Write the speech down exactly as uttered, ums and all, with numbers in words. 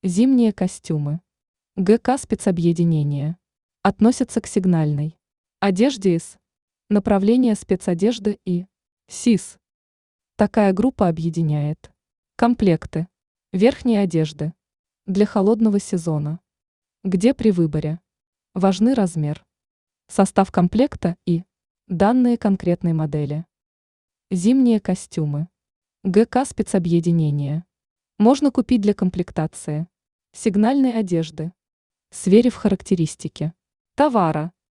Зимние костюмы. ГК спецобъединения. Относятся к сигнальной одежде из направления спецодежды и СИС. Такая группа объединяет комплекты верхней одежды для холодного сезона, где при выборе важны размер, состав комплекта и данные конкретной модели. Зимние костюмы. ГК спецобъединения. Можно купить для комплектации сигнальной одежды, сверив характеристики товара